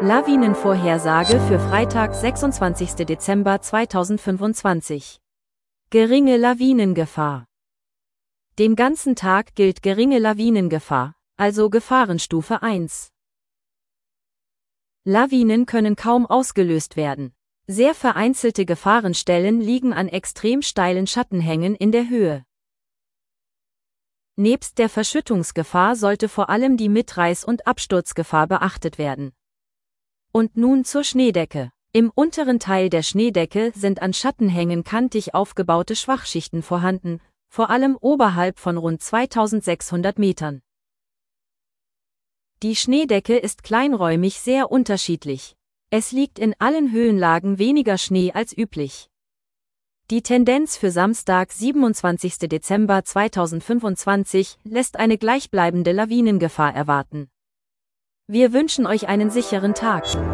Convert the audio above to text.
Lawinenvorhersage für Freitag, 26. Dezember 2025. Geringe Lawinengefahr. Den ganzen Tag gilt geringe Lawinengefahr, also Gefahrenstufe 1. Lawinen können kaum ausgelöst werden. Sehr vereinzelte Gefahrenstellen liegen an extrem steilen Schattenhängen in der Höhe. Nebst der Verschüttungsgefahr sollte vor allem die Mitreiß- und Absturzgefahr beachtet werden. Und nun zur Schneedecke. Im unteren Teil der Schneedecke sind an Schattenhängen kantig aufgebaute Schwachschichten vorhanden, vor allem oberhalb von rund 2600 Metern. Die Schneedecke ist kleinräumig sehr unterschiedlich. Es liegt in allen Höhenlagen weniger Schnee als üblich. Die Tendenz für Samstag, 27. Dezember 2025, lässt eine gleichbleibende Lawinengefahr erwarten. Wir wünschen euch einen sicheren Tag.